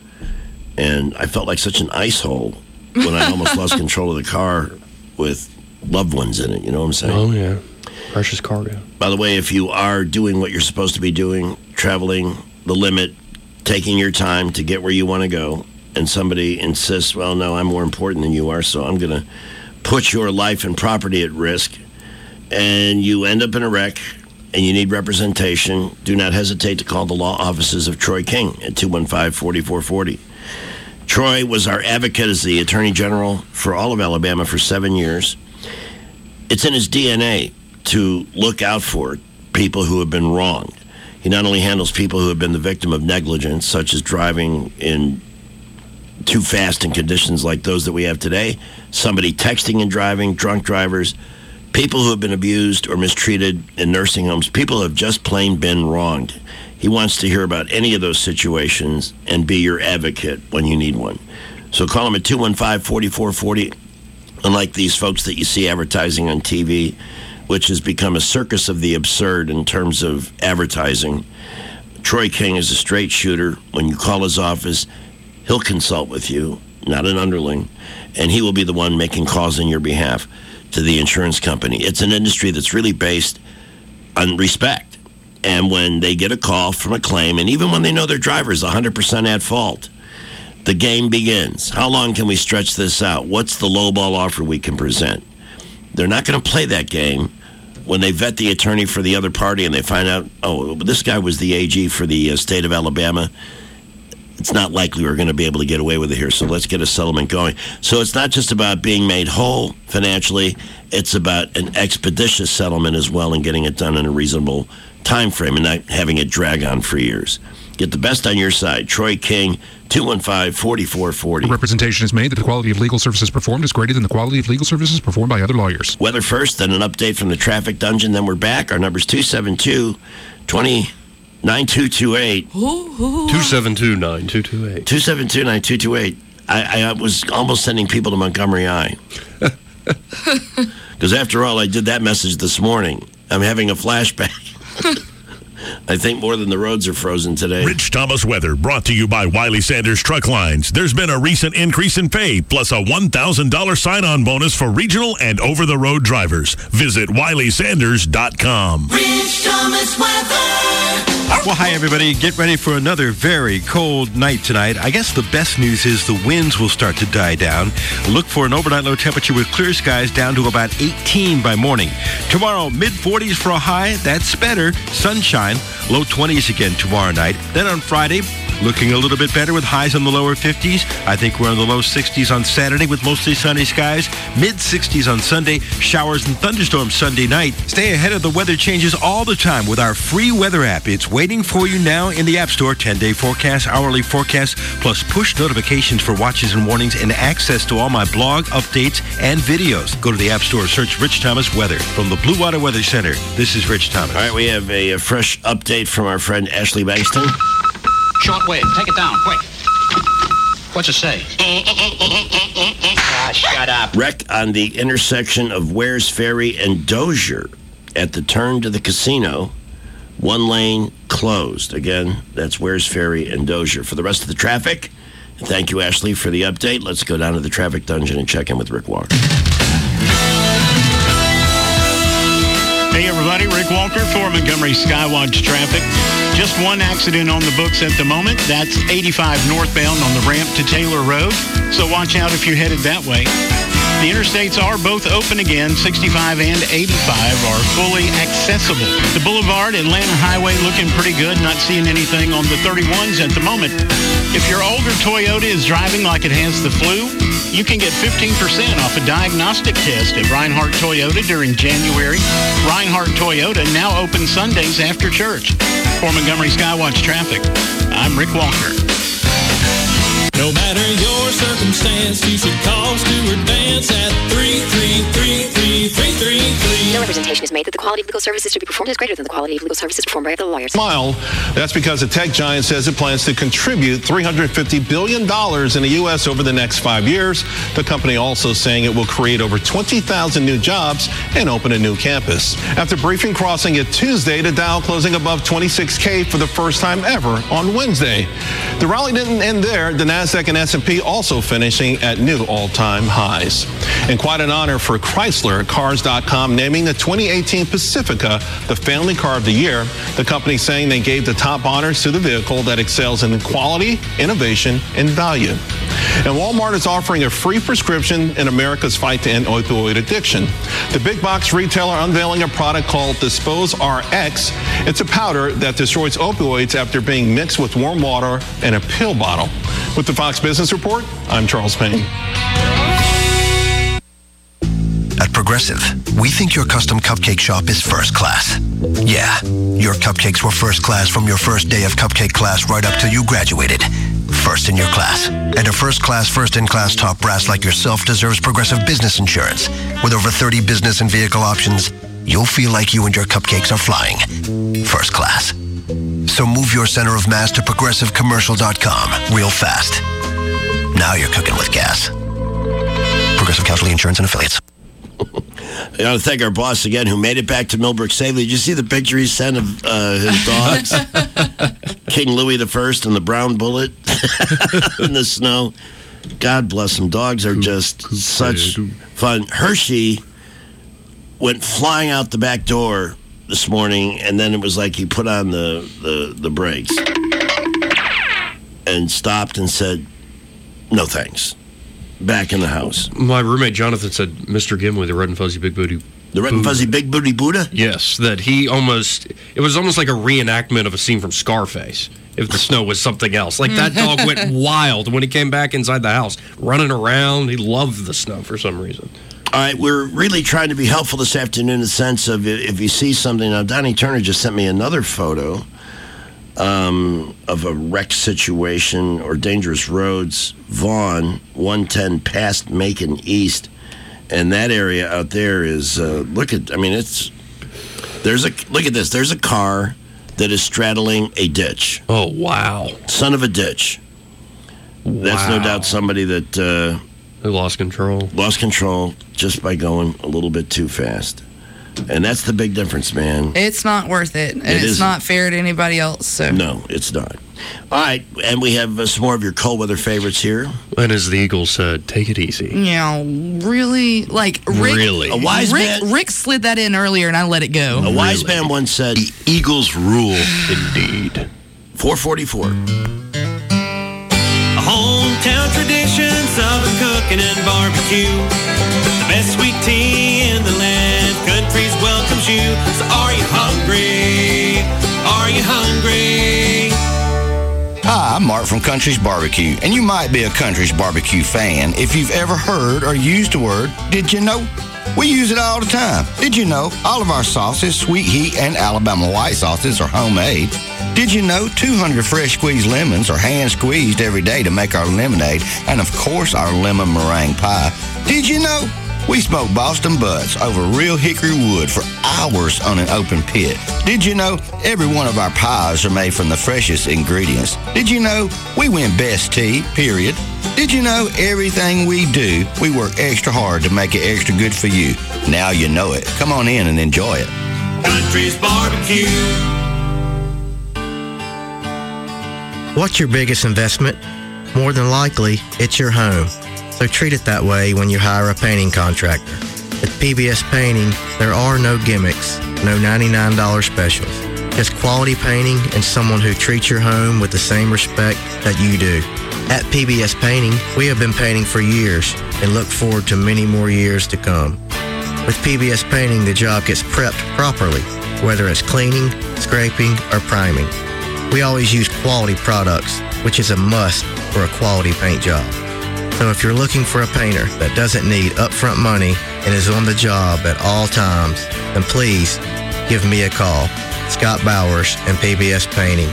And I felt like such an ice hole when I almost lost control of the car with loved ones in it. You know what I'm saying? Oh, yeah. Precious cargo. By the way, if you are doing what you're supposed to be doing, traveling the limit, taking your time to get where you want to go, and somebody insists, well, no, I'm more important than you are, so I'm going to put your life and property at risk, and you end up in a wreck, and you need representation, do not hesitate to call the law offices of Troy King at 215-4440. Troy was our advocate as the Attorney General for all of Alabama for 7 years. It's in his DNA to look out for people who have been wronged. He not only handles people who have been the victim of negligence, such as driving in too fast in conditions like those that we have today, somebody texting and driving, drunk drivers, people who have been abused or mistreated in nursing homes, people who have just plain been wronged. He wants to hear about any of those situations and be your advocate when you need one. So call him at 215-4440. Unlike these folks that you see advertising on TV, which has become a circus of the absurd in terms of advertising, Troy King is a straight shooter. When you call his office, he'll consult with you, not an underling, and he will be the one making calls on your behalf to the insurance company. It's an industry that's really based on respect. And when they get a call from a claim, and even when they know their driver is 100% at fault, the game begins. How long can we stretch this out? What's the lowball offer we can present? They're not going to play that game when they vet the attorney for the other party and they find out, oh, this guy was the AG for the state of Alabama. It's not likely we're going to be able to get away with it here, so let's get a settlement going. So it's not just about being made whole financially, it's about an expeditious settlement as well and getting it done in a reasonable time frame and not having it drag on for years. Get the best on your side. Troy King, 215-4440. Representation is made that the quality of legal services performed is greater than the quality of legal services performed by other lawyers. Weather first, then an update from the traffic dungeon, then we're back. Our number's 272-9228. 272-9228. 272-9228. I was almost sending people to Montgomery I. Because after all, I did that message this morning. I'm having a flashback. I think more than the roads are frozen today. Rich Thomas weather brought to you by Wiley Sanders Truck Lines. There's been a recent increase in pay, plus a $1,000 sign-on bonus for regional and over-the-road drivers. Visit WileySanders.com. Rich Thomas weather. Well, hi, everybody. Get ready for another very cold night tonight. I guess the best news is the winds will start to die down. Look for an overnight low temperature with clear skies down to about 18 by morning. Tomorrow, mid-40s for a high. That's better. Sunshine. Low 20s again tomorrow night. Then on Friday, looking a little bit better with highs in the lower 50s. I think we're in the low 60s on Saturday with mostly sunny skies. Mid-60s on Sunday. Showers and thunderstorms Sunday night. Stay ahead of the weather changes all the time with our free weather app. It's waiting for you now in the App Store. 10-day forecast, hourly forecast, plus push notifications for watches and warnings and access to all my blog updates and videos. Go to the App Store, search Rich Thomas Weather. From the Blue Water Weather Center, this is Rich Thomas. All right, we have a fresh update from our friend Ashley Bankston. Short wave. Take it down, quick. What's it say? Shut up. Wreck on the intersection of Wares Ferry and Dozier at the turn to the casino. One lane closed. Again, that's Wares Ferry and Dozier. For the rest of the traffic, thank you, Ashley, for the update. Let's go down to the traffic dungeon and check in with Rick Walker. Hey, everybody. Rick Walker for Montgomery Skywatch Traffic. Just one accident on the books at the moment. That's 85 northbound on the ramp to Taylor Road. So watch out if you're headed that way. The interstates are both open again. 65 and 85 are fully accessible. The Boulevard, Atlanta Highway looking pretty good. Not seeing anything on the 31s at the moment. If your older Toyota is driving like it has the flu, you can get 15% off a diagnostic test at Reinhardt Toyota during January. Reinhardt Toyota now open Sundays after church. For Montgomery Skywatch Traffic, I'm Rick Walker. No matter your circumstance, you should call Stuart Vance at 333-3333. No representation is made that the quality of legal services to be performed is greater than the quality of legal services performed by other lawyers. Smile. That's because the tech giant says it plans to contribute $350 billion in the U.S. over the next 5 years. The company also saying it will create over 20,000 new jobs and open a new campus. After briefing crossing it Tuesday, the Dow closing above 26K for the first time ever on Wednesday. The rally didn't end there. The NASDAQ and S&P also finishing at new all-time highs. And quite an honor for Chrysler, Cars.com naming the 2018 Pacifica the family car of the year. The company saying they gave the top honors to the vehicle that excels in quality, innovation, and value. And Walmart is offering a free prescription in America's fight to end opioid addiction. The big box retailer unveiling a product called Dispose RX. It's a powder that destroys opioids after being mixed with warm water and a pill bottle. With the Fox Business Report, I'm Charles Payne. At Progressive, we think your custom cupcake shop is first class. Yeah, your cupcakes were first class from your first day of cupcake class right up till you graduated. First in your class. And a first class, first in class top brass like yourself deserves Progressive Business Insurance. With over 30 business and vehicle options, you'll feel like you and your cupcakes are flying. First class. So move your center of mass to ProgressiveCommercial.com real fast. Now you're cooking with gas. Progressive Casualty Insurance and Affiliates. I want to thank our boss again who made it back to Millbrook safely. Did you see the picture he sent of his dogs? King Louis I and the brown bullet in the snow. God bless them. Dogs are just such fun. Hershey went flying out the back door this morning, and then it was like he put on the brakes and stopped and said, no thanks. Back in the house. My roommate Jonathan said Mr. Gimli, the red and fuzzy big booty. The red and fuzzy big booty Buddha? Yes, that it was almost like a reenactment of a scene from Scarface, if the snow was something else. Like, that dog went wild when he came back inside the house, running around. He loved the snow for some reason. All right, we're really trying to be helpful this afternoon in the sense of if you see something. Now, Donnie Turner just sent me another photo of a wreck situation or dangerous roads. Vaughn, 110 past Macon East. And that area out there is, look at this. There's a car that is straddling a ditch. Oh, wow. Son of a ditch. Wow. That's no doubt somebody that... Who lost control. Lost control just by going a little bit too fast. And that's the big difference, man. It's not worth it. And it's not fair to anybody else. So. No, it's not. All right, and we have some more of your cold weather favorites here. And as the Eagles said, take it easy. Yeah, really? Like, Rick, really? A wise man. Rick slid that in earlier, and I let it go. A wise man once said, the Eagles rule. Indeed. 444. Hometown tradition, southern cooking and barbecue. The best sweet tea in the land, Country's welcomes you. So are you hungry? Are you hungry? Hi, I'm Mark from Country's Barbecue, and you might be a Country's Barbecue fan if you've ever heard or used the word, did you know? We use it all the time. Did you know all of our sauces, Sweet Heat and Alabama White sauces are homemade? Did you know 200 fresh squeezed lemons are hand squeezed every day to make our lemonade and, of course, our lemon meringue pie? Did you know we smoke Boston butts over real hickory wood for hours on an open pit? Did you know every one of our pies are made from the freshest ingredients? Did you know we win best tea, period? Did you know everything we do, we work extra hard to make it extra good for you? Now you know it. Come on in and enjoy it. Country's Barbecue. What's your biggest investment? More than likely, it's your home. So treat it that way when you hire a painting contractor. At PBS Painting, there are no gimmicks, no $99 specials. Just quality painting and someone who treats your home with the same respect that you do. At PBS Painting, we have been painting for years and look forward to many more years to come. With PBS Painting, the job gets prepped properly, whether it's cleaning, scraping, or priming. We always use quality products, which is a must for a quality paint job. So if you're looking for a painter that doesn't need upfront money and is on the job at all times, then please give me a call. Scott Bowers and PBS Painting,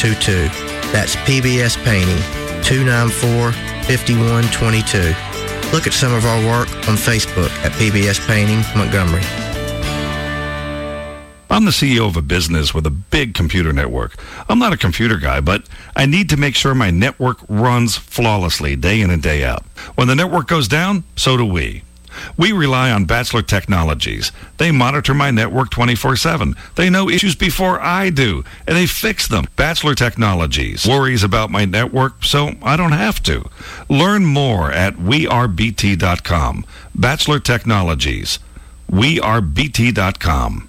294-5122. That's PBS Painting, 294-5122. Look at some of our work on Facebook at PBS Painting Montgomery. I'm the CEO of a business with a big computer network. I'm not a computer guy, but I need to make sure my network runs flawlessly day in and day out. When the network goes down, so do we. We rely on Bachelor Technologies. They monitor my network 24/7. They know issues before I do, and they fix them. Bachelor Technologies worries about my network, so I don't have to. Learn more at wearebt.com. Bachelor Technologies. wearebt.com.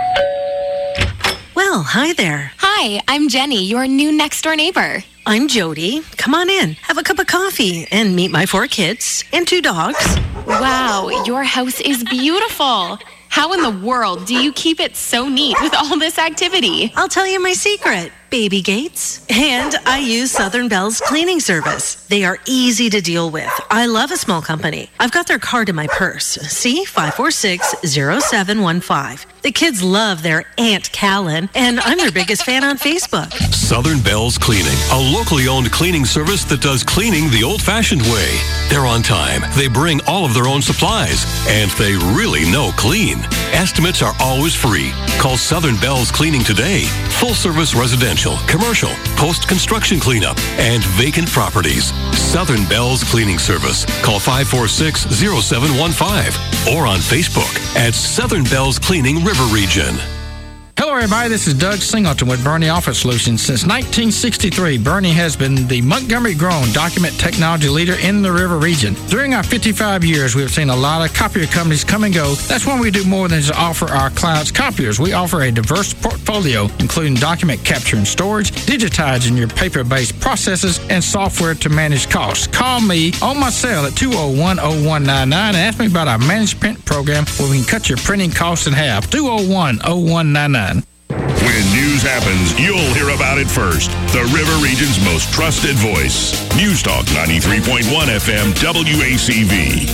Well, hi there. Hi, I'm Jenny, your new next-door neighbor. I'm Jody. Come on in, have a cup of coffee, and meet my 4 kids and 2 dogs. Wow, your house is beautiful. How in the world do you keep it so neat with all this activity? I'll tell you my secret. Baby gates. And I use Southern Bell's cleaning service. They are easy to deal with. I love a small company. I've got their card in my purse. See? 546-0715. The kids love their Aunt Callan, and I'm their biggest fan on Facebook. Southern Bell's Cleaning, a locally owned cleaning service that does cleaning the old-fashioned way. They're on time. They bring all of their own supplies, and they really know clean. Estimates are always free. Call Southern Bell's Cleaning today. Full-service residential, commercial, post-construction cleanup, and vacant properties. Southern Bell's Cleaning Service. Call 546-0715 or on Facebook at Southern Bell's Cleaning River Region. Hello, everybody. This is Doug Singleton with Bernie Office Solutions. Since 1963, Bernie has been the Montgomery-grown document technology leader in the River region. During our 55 years, we have seen a lot of copier companies come and go. That's when we do more than just offer our clients copiers. We offer a diverse portfolio, including document capture and storage, digitizing your paper-based processes, and software to manage costs. Call me on my cell at 201-0199 and ask me about our managed print program where we can cut your printing costs in half. 201-0199. When news happens, you'll hear about it first. The River Region's most trusted voice. News Talk 93.1 FM WACV.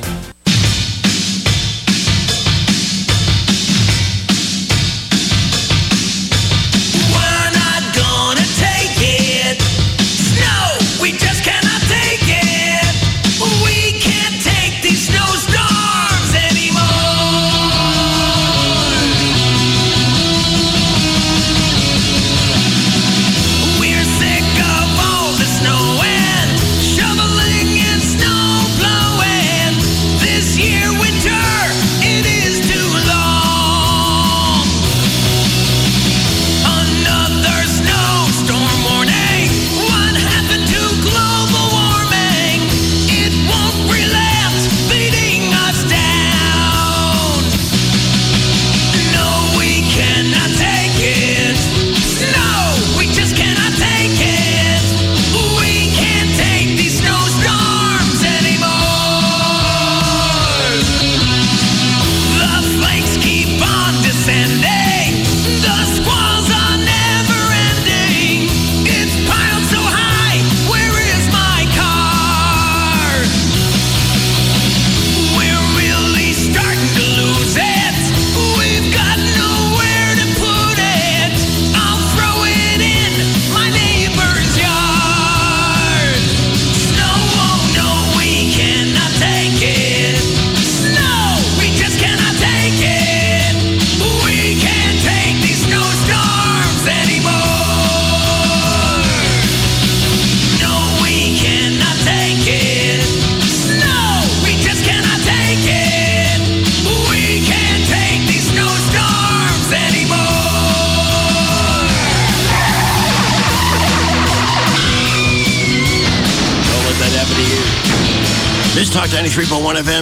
News Talk 93.1 FM,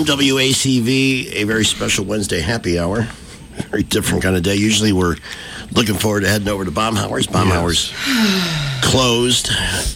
WACV, a very special Wednesday happy hour. Very different kind of day. Usually we're looking forward to heading over to Baumhauer's. Baumhauer's closed.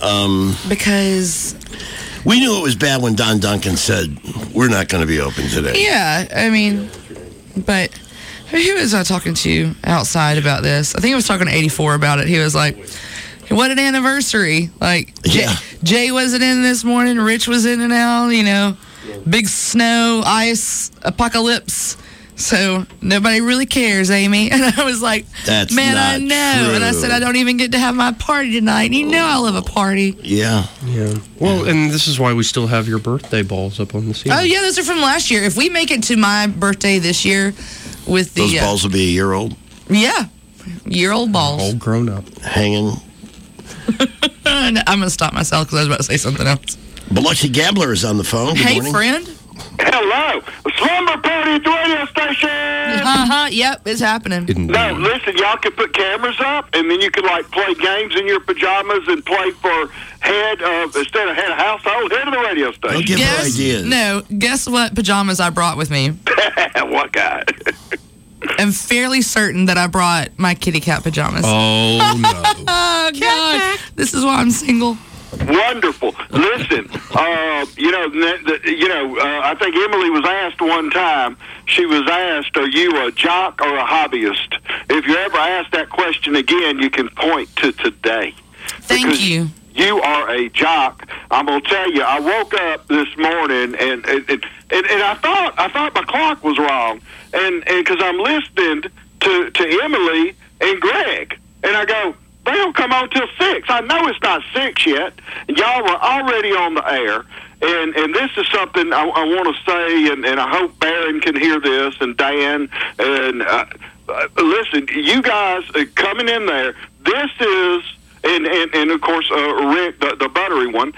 Because we knew it was bad when Don Duncan said, we're not going to be open today. Yeah, I mean, but who was I talking to outside about this? I think I was talking to 84 about it. He was like, what an anniversary. Like, yeah. Jay wasn't in this morning. Rich was in and out, you know. Big snow, ice, apocalypse. So nobody really cares, Amy. And I was like, That's man, I not know. true. And I said, I don't even get to have my party tonight. And you know I love a party. Yeah. Well, and this is why we still have your birthday balls up on the ceiling. Oh, yeah, those are from last year. If we make it to my birthday this year with the... Those balls will be a year old? Yeah. Year-old balls. All grown up. Hanging. I'm going to stop myself because I was about to say something else. Biloxi Gambler is on the phone. Good Hey, morning. friend. Hello. Slumber party at the radio station. Yep, it's happening. No, listen, y'all can put cameras up, and then you can, like, play games in your pajamas and play for instead of head of household, head of the radio station. Don't give her ideas. No, guess what pajamas I brought with me? What guy? I'm fairly certain that I brought my kitty cat pajamas. Oh, no. Oh, God. This is why I'm single. Wonderful. Listen, I think Emily was asked one time, she was asked, are you a jock or a hobbyist? If you ever ask that question again, you can point to today. Thank you. You are a jock. I'm going to tell you, I woke up this morning and I thought my clock was wrong. And because I'm listening to Emily and Greg, and I go, they don't come on till 6. I know it's not 6 yet. And y'all were already on the air. And this is something I want to say, and I hope Barron can hear this, and Dan. And listen, you guys coming in there, this is, and of course, Rick, the buttery one.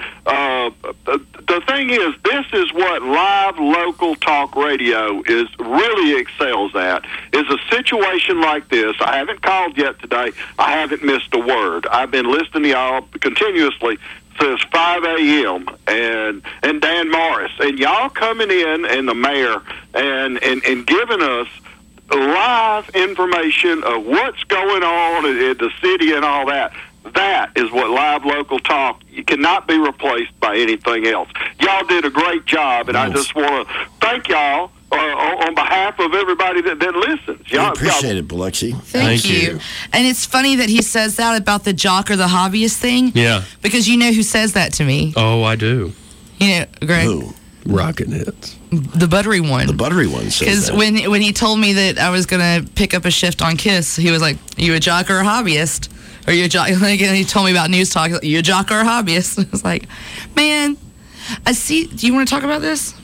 The thing is, this is what live local talk radio really excels at, is a situation like this. I haven't called yet today. I haven't missed a word. I've been listening to y'all continuously since 5 a.m. and Dan Morris. And y'all coming in, and the mayor, and giving us live information of what's going on in the city and all that. That is what live local talk, you cannot be replaced by anything else. Y'all did a great job, and I just want to thank y'all on behalf of everybody that listens. I appreciate it, Biloxi. Thank you. And it's funny that he says that about the jock or the hobbyist thing. Yeah. Because you know who says that to me. Oh, I do. You know, Greg. Who? Rockin' Hits. The buttery one. The buttery one says Because that. when he told me that I was going to pick up a shift on KISS, he was like, you a jock or a hobbyist? Or you a jock? And he told me about News Talk. You a jock or a hobbyist? I was like, man, I see. Do you want to talk about this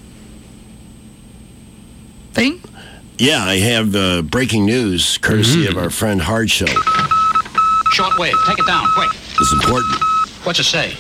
thing? Yeah, I have breaking news courtesy of our friend Hard Show. Shortwave, take it down, quick. It's important. What's it say?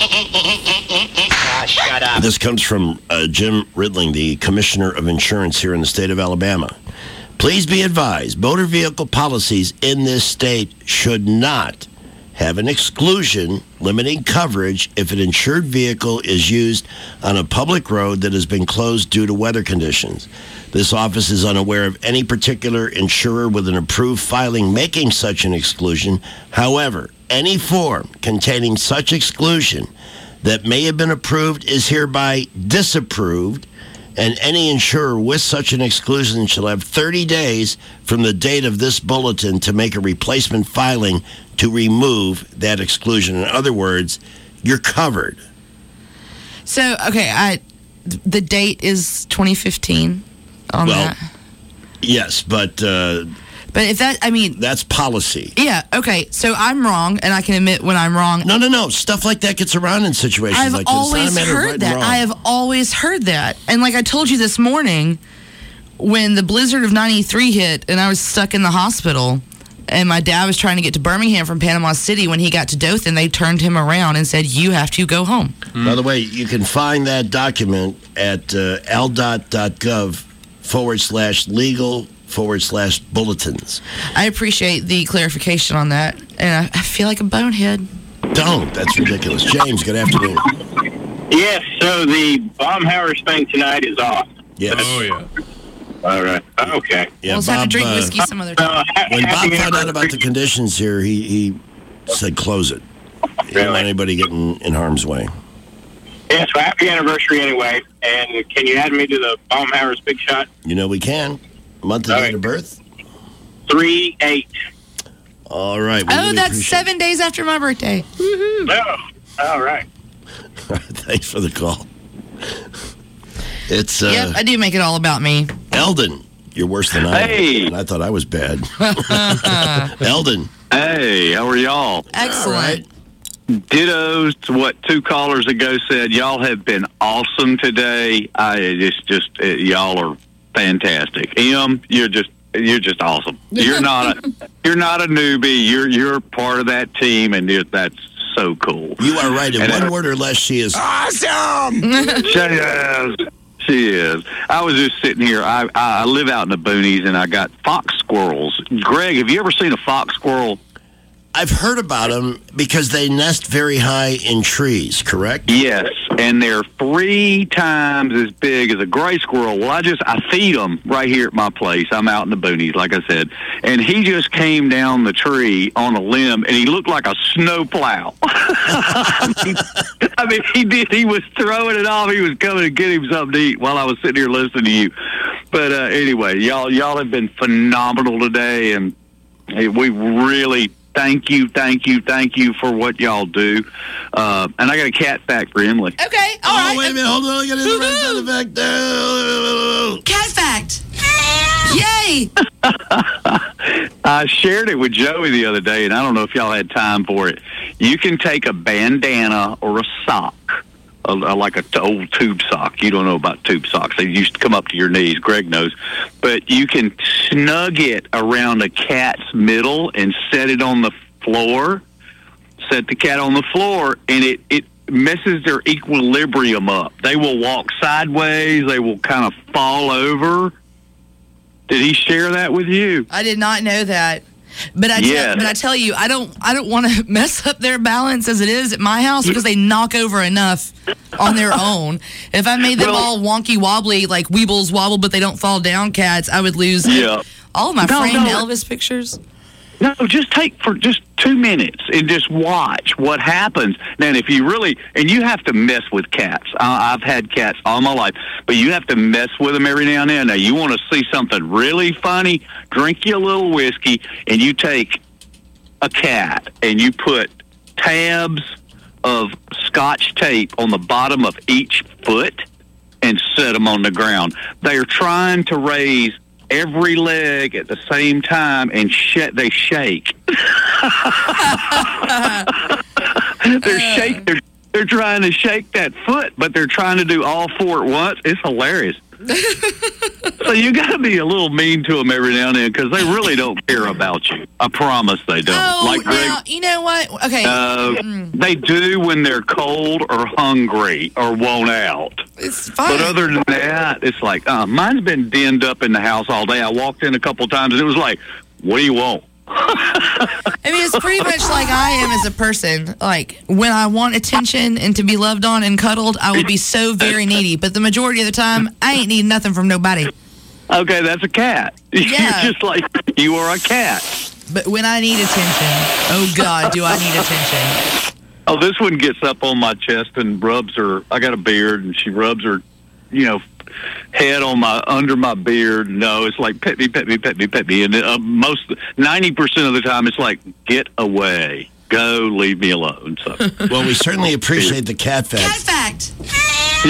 Shut up. This comes from Jim Ridling, the Commissioner of Insurance here in the state of Alabama. Please be advised, motor vehicle policies in this state should not have an exclusion limiting coverage if an insured vehicle is used on a public road that has been closed due to weather conditions. This office is unaware of any particular insurer with an approved filing making such an exclusion. However, any form containing such exclusion that may have been approved is hereby disapproved, and any insurer with such an exclusion shall have 30 days from the date of this bulletin to make a replacement filing to remove that exclusion. In other words, you're covered. So, okay, the date is 2015 on that. Yes, but if that, I mean... That's policy. Yeah, okay, so I'm wrong, and I can admit when I'm wrong. No. Stuff like that gets around in situations like this. I've always heard that. I have always heard that. And like I told you this morning, when the blizzard of 93 hit and I was stuck in the hospital, and my dad was trying to get to Birmingham from Panama City, when he got to Dothan, they turned him around and said, you have to go home. By the way, you can find that document at aldot.gov/legal/bulletins. I appreciate the clarification on that, and I feel like a bonehead. Don't. That's ridiculous. James, good afternoon. Yes, so the Baumhauer's thing tonight is off. Yes. Oh, yeah. All right. Okay. Yeah, We'll just have to drink whiskey some other time. When Bob found out about the conditions here, he said close it. He didn't want anybody getting in harm's way. Yeah, so happy anniversary anyway. And can you add me to the Baumhauer's Big Shot? You know we can. Month and date of birth? 3/8. All right. Oh, that's 7 days after my birthday. Woohoo. Oh, all right. Thanks for the call. It's yep, I do make it all about me. Eldon, You're worse than I am. Hey. And I thought I was bad. Eldon. Hey, how are y'all? Excellent. Dittos to what 2 callers ago said. Y'all have been awesome today. Y'all are fantastic. Em, you're just awesome. You're not a newbie. You're part of that team, and that's so cool. You are right. In one word or less, she is awesome. She is. I was just sitting here. I live out in the boonies, and I got fox squirrels. Greg, have you ever seen a fox squirrel? I've heard about them because they nest very high in trees, correct? Yes, and they're 3 times as big as a gray squirrel. Well, I feed them right here at my place. I'm out in the boonies, like I said. And he just came down the tree on a limb, and he looked like a snowplow. I mean, he did. He was throwing it off. He was coming to get him something to eat while I was sitting here listening to you. But anyway, y'all have been phenomenal today, and we really... Thank you for what y'all do. And I got a cat fact for Emily. Okay, all right. Wait a minute, hold on. I got to do the red sound effect. Cat fact. Yay! I shared it with Joey the other day, and I don't know if y'all had time for it. You can take a bandana or a sock, like an old tube sock. You don't know about tube socks. They used to come up to your knees. Greg knows. But you can snug it around a cat's middle and set it on the floor. Set the cat on the floor, and it messes their equilibrium up. They will walk sideways. They will kind of fall over. Did he share that with you? I did not know that. But I tell you, I don't want to mess up their balance as it is at my house because they knock over enough on their own. If I made them all wonky wobbly like Weebles wobble, but they don't fall down cats, I would lose all of my framed Elvis pictures. No, just take for just 2 minutes and just watch what happens. Now, if you really, and you have to mess with cats. I've had cats all my life, but you have to mess with them every now and then. Now, you want to see something really funny, drink you a little whiskey, and you take a cat and you put tabs of Scotch tape on the bottom of each foot and set them on the ground. They are trying to raise every leg at the same time, and they shake. They're trying to shake that foot, but they're trying to do all 4 at once. It's hilarious. So you got to be a little mean to them every now and then because they really don't care about you. I promise they don't. Oh, now, you know what? Okay. They do when they're cold or hungry or want out. It's fine. But other than that, it's like, mine's been denned up in the house all day. I walked in a couple times and it was like, what do you want? I mean, it's pretty much like I am as a person. Like, when I want attention and to be loved on and cuddled, I will be so very needy. But the majority of the time, I ain't needing nothing from nobody. Okay, that's a cat. Yeah. You're just like, you are a cat. But when I need attention, oh, God, do I need attention. Oh, this one gets up on my chest and rubs her. I got a beard, and she rubs her, head on under my beard. No, it's like pet me. And 90% of the time, it's like, get away, go, leave me alone. So, well, we certainly appreciate the cat fact. Cat fact.